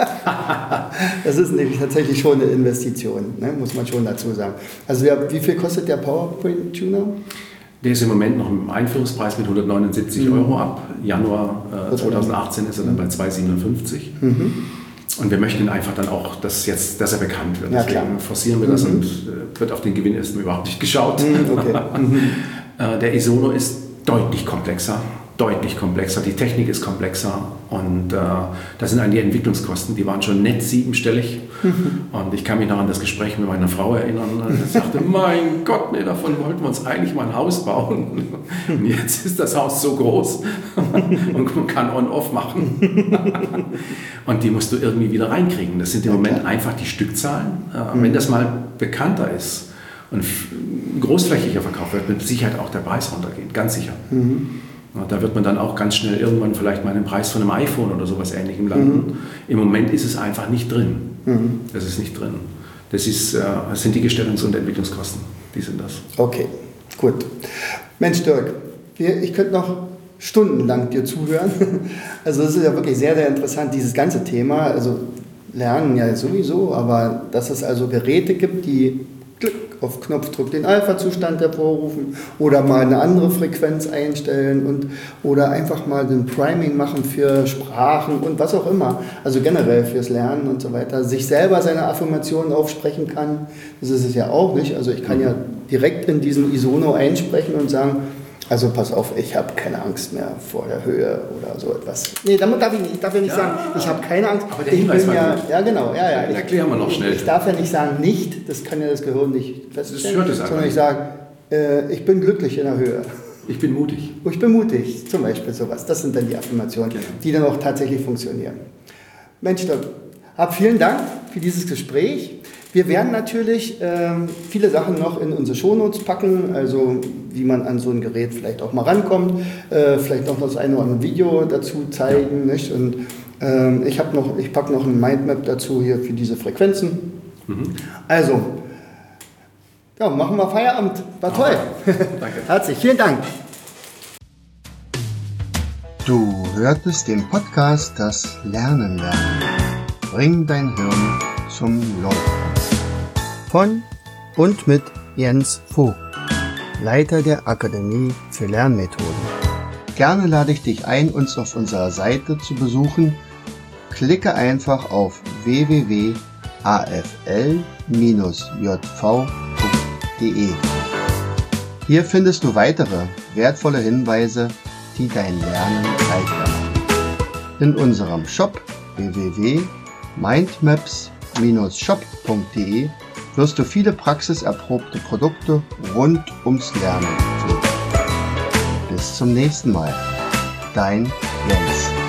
[SPEAKER 1] Das ist nämlich tatsächlich schon eine Investition, ne? Muss man schon dazu sagen. Also ja, wie viel kostet der PowerPoint-Tuner?
[SPEAKER 2] Der ist im Moment noch im Einführungspreis mit hundertneunundsiebzig mhm. Euro. Ab Januar äh, zweitausendachtzehn ist er dann bei zweihundertsiebenundfünfzig. Mhm. Und wir möchten einfach dann auch, dass, jetzt, dass er bekannt wird.
[SPEAKER 1] Ja,
[SPEAKER 2] Deswegen
[SPEAKER 1] klar.
[SPEAKER 2] forcieren wir das mhm. und äh, wird auf den Gewinn erstmal überhaupt nicht geschaut.
[SPEAKER 1] Mhm, okay. mhm.
[SPEAKER 2] äh, der Isono ist deutlich komplexer. Deutlich komplexer, die Technik ist komplexer und äh, das sind eigentlich die Entwicklungskosten, die waren schon nett siebenstellig. Mhm. Und ich kann mich noch an das Gespräch mit meiner Frau erinnern. Ich sagte, mein Gott, nee, davon wollten wir uns eigentlich mal ein Haus bauen. Und jetzt ist das Haus so groß und man kann on-off machen. Und die musst du irgendwie wieder reinkriegen. Das sind im Moment einfach die Stückzahlen. Äh, mhm. Wenn das mal bekannter ist und großflächiger verkauft wird, mit Sicherheit auch der Preis runtergehen, ganz sicher. Mhm. Da wird man dann auch ganz schnell irgendwann vielleicht mal einen Preis von einem iPhone oder sowas Ähnlichem landen. Mhm. Im Moment ist es einfach nicht drin. Mhm. Das ist nicht drin. Das, ist, äh, das sind die Gestellungs- und Entwicklungskosten. Die sind das.
[SPEAKER 1] Okay, gut. Mensch, Dirk, wir, ich könnte noch stundenlang dir zuhören. Also das ist ja wirklich sehr, sehr interessant, dieses ganze Thema. Also Lernen ja sowieso, aber dass es also Geräte gibt, die Klick auf Knopfdruck den Alpha-Zustand hervorrufen oder mal eine andere Frequenz einstellen und, oder einfach mal ein Priming machen für Sprachen und was auch immer. Also generell fürs Lernen und so weiter. Sich selber seine Affirmationen aufsprechen kann, das ist es ja auch nicht. Also ich kann ja direkt in diesen Isono einsprechen und sagen, also pass auf, ich habe keine Angst mehr vor der Höhe oder so etwas. Nee, damit darf ich nicht, ich darf ja nicht ja, sagen, ich habe keine Angst.
[SPEAKER 2] Aber der Hinweis war
[SPEAKER 1] ja, ja, genau, ja, ja.
[SPEAKER 2] Ich, erklären wir noch schnell.
[SPEAKER 1] Ich darf ja nicht sagen nicht, das kann ja das Gehirn nicht feststellen,
[SPEAKER 2] das
[SPEAKER 1] sondern ich sage, äh, ich bin glücklich in der Höhe.
[SPEAKER 2] Ich bin mutig.
[SPEAKER 1] Ich bin mutig, zum Beispiel sowas. Das sind dann die Affirmationen, genau. die dann auch tatsächlich funktionieren. Mensch, hab vielen Dank für dieses Gespräch. Wir werden natürlich ähm, viele Sachen noch in unsere Shownotes packen, also wie man an so ein Gerät vielleicht auch mal rankommt, äh, vielleicht noch das eine oder andere Video dazu zeigen. Ja. Nicht? Und ähm, ich habe noch, ich packe noch ein Mindmap dazu hier für diese Frequenzen. Mhm. Also, ja, machen wir Feierabend. War toll.
[SPEAKER 2] Oh, danke.
[SPEAKER 1] Herzlich, vielen Dank. Du hörtest den Podcast Das Lernen lernen. Bring dein Hirn zum Laufen. Von und mit Jens Vogt, Leiter der Akademie für Lernmethoden. Gerne lade ich dich ein, uns auf unserer Seite zu besuchen. Klicke einfach auf w w w punkt a f l bindestrich j v punkt d e. Hier findest du weitere wertvolle Hinweise, die dein Lernen leichter machen. In unserem Shop w w w punkt mindmaps bindestrich shop punkt d e wirst du viele praxiserprobte Produkte rund ums Lernen finden. Bis zum nächsten Mal. Dein Jens.